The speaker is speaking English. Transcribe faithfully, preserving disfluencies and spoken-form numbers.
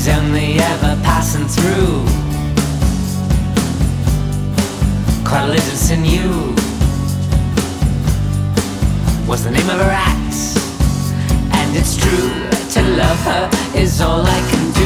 only ever passing through. Quite religious in you was the name of her act, and it's true, to love her is all I can do.